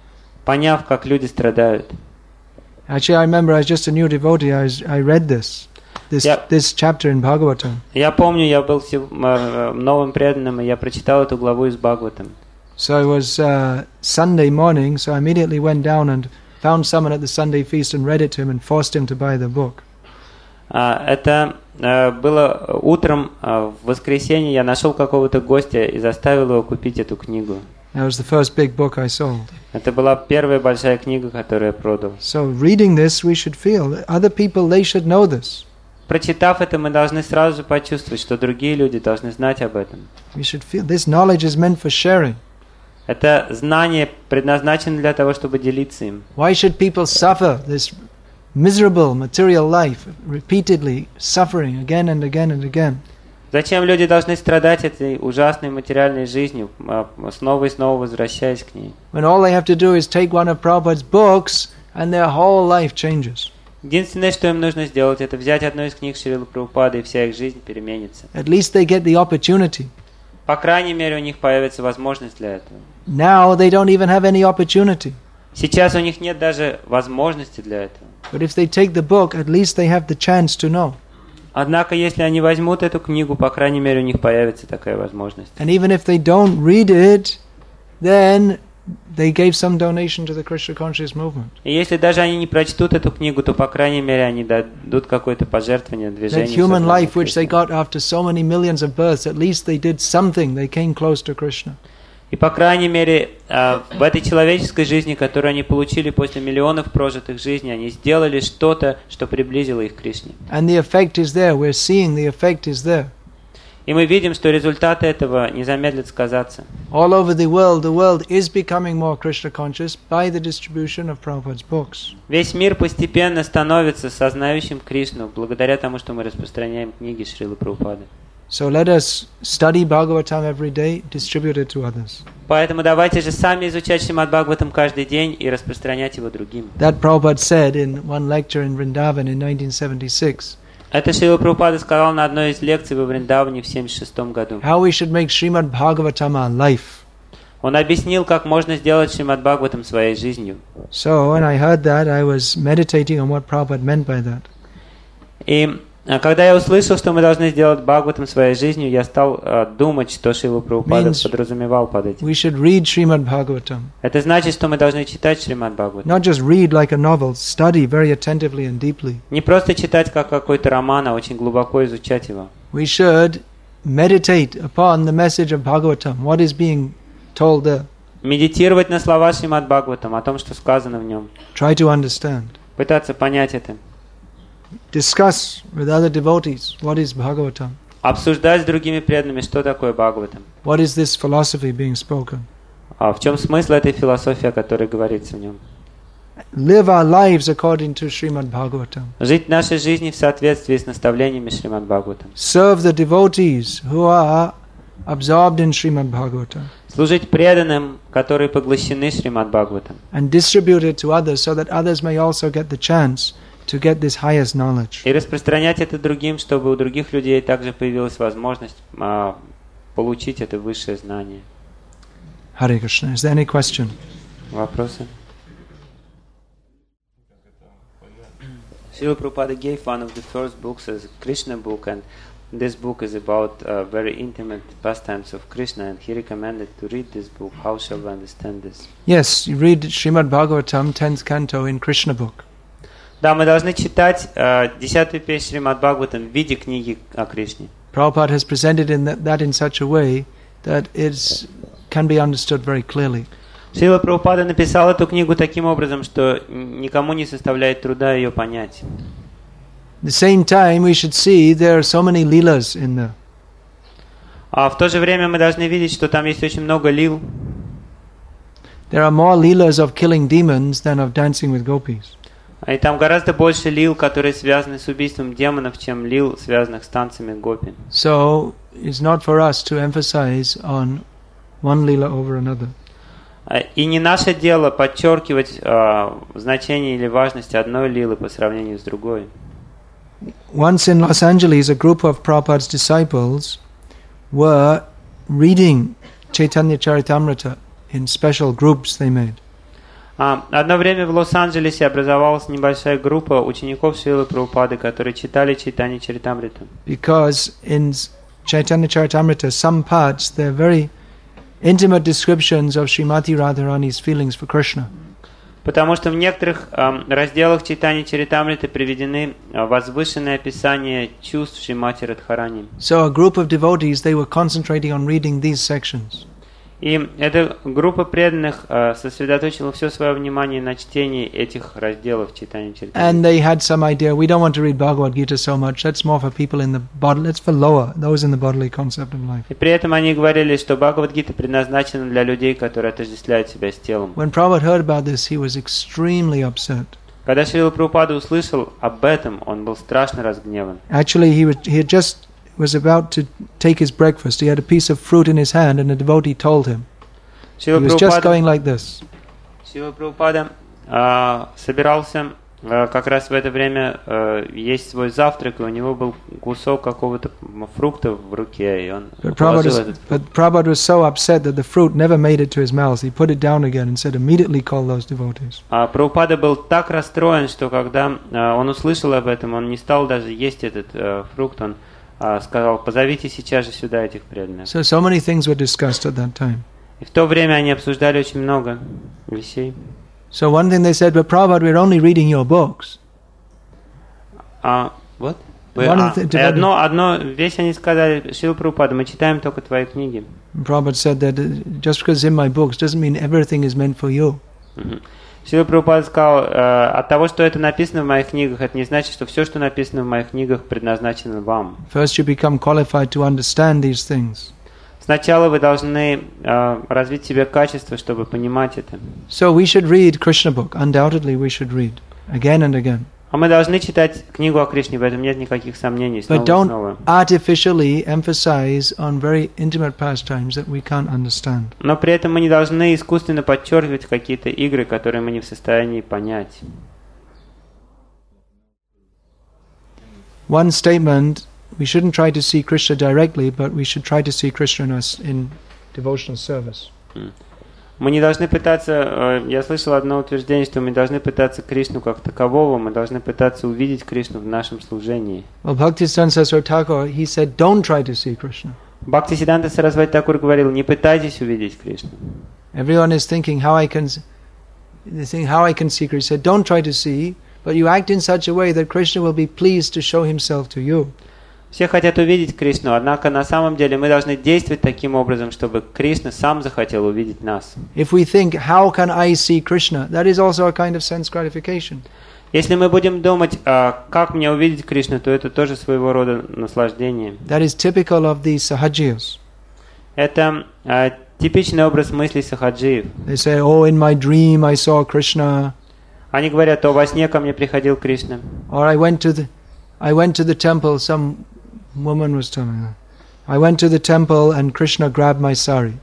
Поняв, как люди страдают. Actually, I remember as just a new devotee, I read this chapter in Bhagavatam. Я помню, я был новым преданным, и я прочитал эту главу из Бхагаватам. So it was Sunday morning, so I immediately went down and found someone at the Sunday feast and read it to him and forced him to buy the book. Это было утром в воскресенье, я нашел какого-то гостя и заставил его купить эту книгу. That was the first big book I sold. Это была первая большая книга, которую я продал. So reading this, we should feel other people, they should know this. Прочитав это, мы должны сразу же почувствовать, что другие люди должны знать об этом. We should feel this knowledge is meant for sharing. Это знание предназначено для того, чтобы делиться им. Why should people suffer this miserable material life, repeatedly suffering again and again and again? Зачем люди должны страдать этой ужасной материальной жизнью, снова и снова возвращаясь к ней? When all they have to do is take one of Prabhupada's books and their whole life changes. Единственное, что им нужно сделать, это взять одну из книг Шрилы Прабхупады, и вся их жизнь переменится. At least they get the opportunity. По крайней мере, у них появится возможность для этого. Now they don't even have any opportunity. Сейчас у них нет даже возможности для этого. But if they take the book, at least they have the chance to know. Однако, если они возьмут эту книгу, по крайней мере, у них появится такая возможность. And even if they don't read it, then they gave some donation to the Krishna conscious movement. И если даже они не прочтут эту книгу, то, по крайней мере, они дадут какое-то пожертвование движению. That human life which they got after so many millions of births, at least they did something, they came close to Krishna. И, по крайней мере, в этой человеческой жизни, которую они получили после миллионов прожитых жизней, они сделали что-то, что приблизило их к Кришне. And the effect is there. We're seeing the effect is there. И мы видим, что результаты этого не замедлят сказаться. All over the world is becoming more Krishna conscious by the distribution of Prabhupada's books. Весь мир постепенно становится сознающим Кришну, благодаря тому, что мы распространяем книги Шрилы Прабхупады. So let us study Bhagavatam every day, distribute it to others. Поэтому давайте же сами изучать Шримад Бхагаватам каждый день и распространять его другим. That Prabhupada said in one lecture in Vrindavan in 1976. Это Шрила Прабхупада сказал на одной из лекций во Вриндаване в 1976 году. How we should make Srimad Bhagavatam our life. Он объяснил, как можно сделать Шримад Бхагаватам своей жизнью. So when I heard that, I was meditating on what Prabhupada meant by that. И когда я услышал, что мы должны сделать Бхагаватам своей жизнью, я стал думать, что Шрила Прабхупада подразумевал под этим. We should read Srimad Bhagavatam. Это значит, что мы должны читать Шримад Бхагаватам. Not just read like a novel, study very attentively and deeply. Не просто читать как какой-то роман, а очень глубоко изучать его. We should meditate upon the message of Bhagavatam, what is being told there. Медитировать на слова Шримад Бхагаватам, о том, что сказано в нем. Try to understand. Пытаться понять это. Discuss with other devotees what is Bhagavatam. Обсуждать с другими преданными, что такое Бхагаватам. What is this philosophy being spoken? В чем смысл этой философии, о которой говорится в нем? Live our lives according to Srimad Bhagavatam. Жить нашей жизни в соответствии с наставлениями Шримад Бхагаватам. Serve the devotees who are absorbed in Srimad Bhagavatam. Служить преданным, которые поглощены Шримад Бхагаватам. And distribute it to others so that others may also get the chance to get this highest knowledge. И распространять это другим, чтобы у других людей также появилась возможность получить это высшее знание. Hare Krishna. Is there any question? Вопросы? Srila Prabhupada gave one of the first books as a Krishna book, and this book is about very intimate pastimes of Krishna, and he recommended to read this book. How shall we understand this? Yes, you read Srimad Bhagavatam, 10th canto in Krishna book. Да, мы должны читать 10-ю песню Шримад Бхагаватам в виде книги о Кришне. Prabhupada has presented that in such a way that it can be understood very clearly. Шрила Прабхупада написал эту книгу таким образом, что никому не составляет труда ее понять. At the same time, we should see there are so many leelas in there. А в то же время мы должны видеть, что там есть очень много лил. There are more leelas of killing demons than of dancing with gopis. И там гораздо больше лил, которые связаны с убийством демонов, чем лил, связанных с танцами гопи. So it's not for us to emphasize on one lila over another. И не наше дело подчеркивать значение или важность одной лилы по сравнению с другой. Once in Los Angeles, a group of Prabhupada's disciples were reading Chaitanya Charitamrita in special groups they made. Одно время в Лос-Анджелесе образовалась небольшая группа учеников Шрилы Прабхупады, которые читали Чайтанья Чаритамриту. Because in Chaitanya Charitamrita, some parts, they're very intimate descriptions of Srimati Radharani's feelings for Krishna. Потому что в некоторых разделах Чайтанья Чаритамриты приведены возвышенные описания чувств Шримати Радхарани. So a group of devotees, they were concentrating on reading these sections. И эта группа преданных сосредоточила все свое внимание на чтении этих разделов Чайтанья Чаритамриты. And they had some idea, we don't want to read Bhagavad Gita so much, that's more for people in the body, that's for lower, those in the bodily concept of life. И при этом они говорили, что Бхагавад-гита предназначена для людей, которые отождествляют себя с телом. When Prabhupada heard about this, he was extremely upset. Когда Шрила Прабхупада услышал об этом, он был страшно разгневан. Actually, he just was about to take his breakfast. He had a piece of fruit in his hand, and a devotee told him. He was just going like this. Шрила Прабхупада собирался как раз в это время есть свой завтрак, и у него был кусок какого-то фрукта в руке, и он положил этот фрукт. But Prabhupada was so upset that the fruit never made it to his mouth. He put it down again and said, immediately call those devotees. Прабхупада был так расстроен, что когда он услышал об этом, он не стал даже есть этот фрукт, он сказал, позовите сейчас же сюда этих преданных. So many things were discussed at that time. И в то время они обсуждали очень много вещей. So one thing they said, but Prabhupada, we're only reading your books. Вот? Одно вещь они сказали, Шрила Прабхупада, мы читаем только твои книги. Prabhupada said that just because in my books doesn't mean everything is meant for you. Шрила Прабхупада сказал, от того, что это написано в моих книгах, это не значит, что все, что написано в моих книгах, предназначено вам. First you become qualified to understand these things. Сначала вы должны развить в себе качество, чтобы понимать это. So we should read Krishna book. Undoubtedly we should read again and again. А мы должны читать книгу о Кришне, в этом нет никаких сомнений. Снова But и снова. don't artificially emphasize on very intimate pastimes that we can't understand. Но при этом мы не должны искусственно подчеркивать какие-то игры, которые мы не в состоянии понять. One statement, we shouldn't try to see Krishna directly, but we should try to see Krishna in us in devotional service. Мы не должны пытаться, я слышал одно утверждение, что мы должны пытаться Кришну как такового, мы должны пытаться увидеть Кришну в нашем служении. Well, Bhaktisiddhanta Saraswati Thakur, he said, don't try to see Krishna. Бхактисиддханта Сарасвати Такур говорил, не пытайтесь увидеть Кришну. Everyone is thinking how I can see Krishna. He said, don't try to see, but you act in such a way that Krishna will be pleased to show himself to you. Все хотят увидеть Кришну, однако на самом деле мы должны действовать таким образом, чтобы Кришна сам захотел увидеть нас. If we think, how can I see Krishna, that is also a kind of sense gratification. Если мы будем думать, как мне увидеть Кришну, то это тоже своего рода наслаждение. That is typical of the Sahajiyas. Это типичный образ мыслей сахаджиев. They say, oh, in my dream I saw Krishna. Они говорят, во сне ко мне приходил Кришна. Or I went to the temple, some woman was telling me. I went to the temple and Krishna grabbed my sari.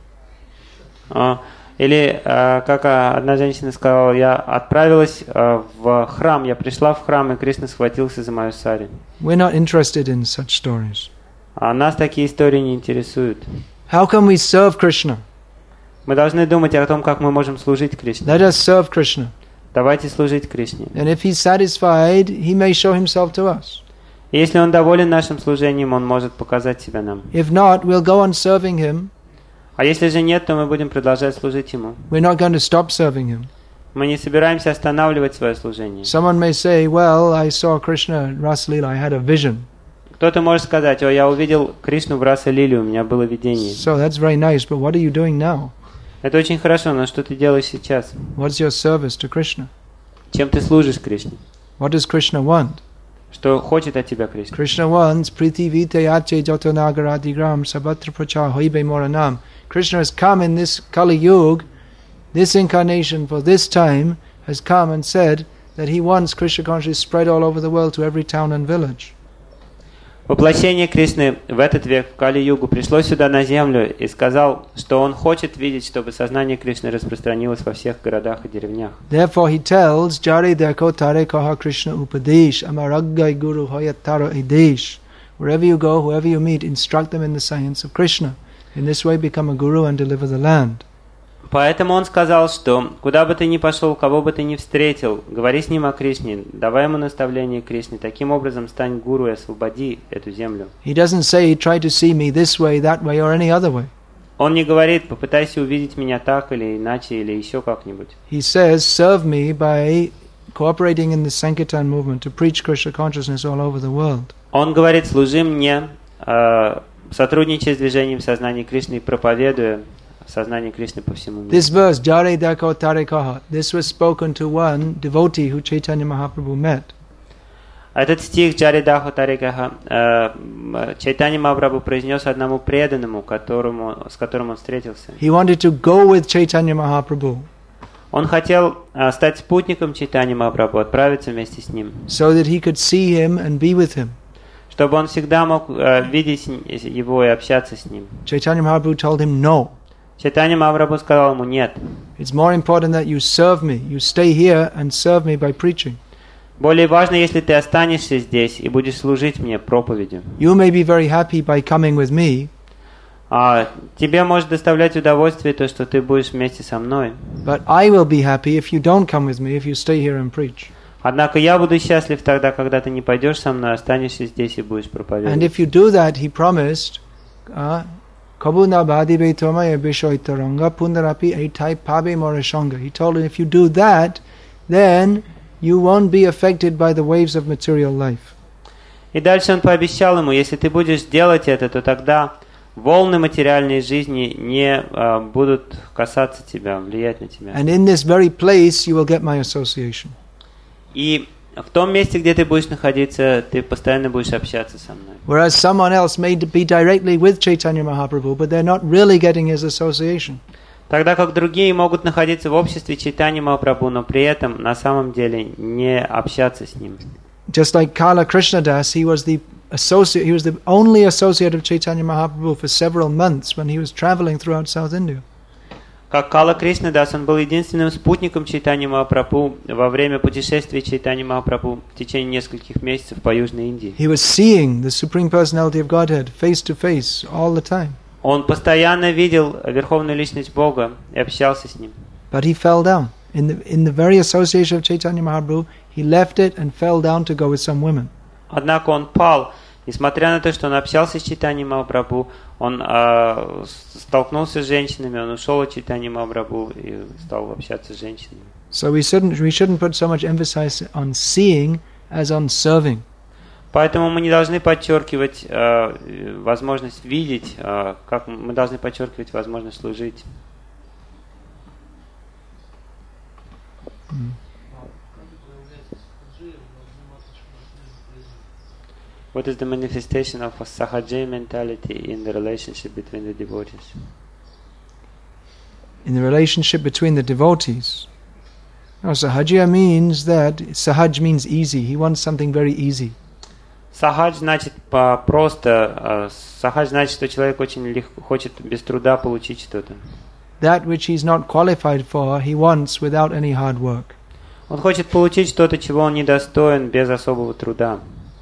Или, как одна женщина сказала, я отправилась в храм, я пришла в храм, и Кришна схватился за мою сари. We're not interested in such stories. А нас такие истории не интересуют. How can we serve Krishna? Мы должны думать о том, как мы можем служить Кришне. Let us serve Krishna. Давайте служить Кришне. And if he's satisfied, he may show himself to us. И если Он доволен нашим служением, Он может показать себя нам. If not, we'll go on serving him. А если же нет, то мы будем продолжать служить Ему. We're not going to stop serving him. Мы не собираемся останавливать свое служение. Someone may say, well, I saw Krishna in Rasa Leela, I had a vision. Кто-то может сказать, я увидел Кришну в Раса-лиле, у меня было видение. So that's very nice, but what are you doing now? Это очень хорошо, но что ты делаешь сейчас? What's your service to Krishna? Чем ты служишь Кришне? What does Krishna want? Что хочет от тебя Кришна? Krishna wants priti vite yache jato nagaradigram sabatra pracha hoibe moranam. Krishna has come in this Kali Yuga, this incarnation for this time, has come and said that he wants Krishna consciousness spread all over the world to every town and village. Воплощение Кришны в этот век, в Кали-югу, пришло сюда на землю и сказал, что он хочет видеть, чтобы сознание Кришны распространилось во всех городах и деревнях. Therefore he tells, Jari deko tare kaha Krishna upadesh, amaraggai guru hoyatara edesh. Wherever you go, whoever you meet, instruct them in the science of Krishna. In this way become a guru and deliver the land. Поэтому он сказал, что куда бы ты ни пошел, кого бы ты ни встретил, говори с ним о Кришне, давай ему наставление Кришне, таким образом стань гуру и освободи эту землю. He doesn't say, try to see me this way, that way, or any other way. Он не говорит, попытайся увидеть меня так или иначе, или еще как-нибудь. He says, serve me by cooperating in the Sankirtan movement to preach Krishna consciousness all over the world. Он говорит, служи мне, сотрудничай с движением сознания Кришны и проповедуя сознание Кришны по всему миру. This verse, Jare Dako Tare Kaha, this was spoken to one devotee who Chaitanya Mahaprabhu met. Этот стих Джари Даху Тарикаха Чайтанья Махапрабху произнес одному преданному, с которым он встретился. He wanted to go with Chaitanya Mahaprabhu. Он хотел стать спутником Чайтаньи Махапрабху, отправиться вместе с ним. So that he could see him and be with him. Чтобы он всегда мог видеть его и общаться с ним. Chaitanya Mahaprabhu told him no. Чайтанья Махапрабху сказал ему нет. It's more important that you serve me. You stay here and serve me by preaching. Более важно, если ты останешься здесь и будешь служить мне проповедью. You may be very happy by coming with me. Тебе может доставлять удовольствие то, что ты будешь вместе со мной. But I will be happy if you don't come with me, if you stay here and preach. Однако я буду счастлив тогда, когда ты не пойдешь со мной, останешься здесь и будешь проповедовать. And if you do that, he promised, Kabuna badibe tomaya bishoitaranga pundarapi eitai pabe morashanga. He told him, if you do that, then you won't be affected by the waves of material life. И дальше он пообещал ему, если ты будешь делать это, то тогда волны материальной жизни не будут касаться тебя, влиять на тебя. And in this very place you will get my association. И в том месте, где ты будешь находиться, ты постоянно будешь общаться со мной. Whereas someone else may be directly with Chaitanya Mahaprabhu, but they're not really getting his association. Тогда как другие могут находиться в обществе Чайтаньи Махапрабху, но при этом на самом деле не общаться с ним. Just like Kala Krishnadas, he was the only associate of Chaitanya Mahaprabhu for several months when he was traveling throughout South India. Как Кала Кришнадас, он был единственным спутником Чайтаньи Махапрабху во время путешествия Чайтаньи Махапрабху в течение нескольких месяцев по Южной Индии. He was seeing the Supreme Personality of Godhead face to face all the time. Он постоянно видел Верховную Личность Бога и общался с ним. But he fell down. In the very association of Chaitanya Mahaprabhu, he left it and fell down to go with some women. Однако он пал. Несмотря на то, что он общался с Чайтаньей Махапрабху, он столкнулся с женщинами, он ушел от Чайтаньи Махапрабху и стал общаться с женщинами. So we shouldn't put so much emphasis on seeing as on serving. Поэтому мы не должны подчеркивать возможность видеть, как мы должны подчеркивать возможность служить. What is the manifestation of a sahaja mentality in the relationship between the devotees? In the relationship between the devotees. Now, sahaja means that sahaj means easy. He wants something very easy. Сахадж значит просто. Сахадж значит, что человек очень хочет без труда получить что-то. That which he's not qualified for, he wants without any hard work. Он хочет получить что-то, чего он недостоин, без особого труда.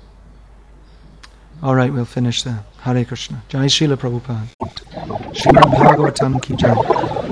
All right, we'll finish there. Hare Krishna. Jai Srila Prabhupada. Srimad Bhagavatam ki jai.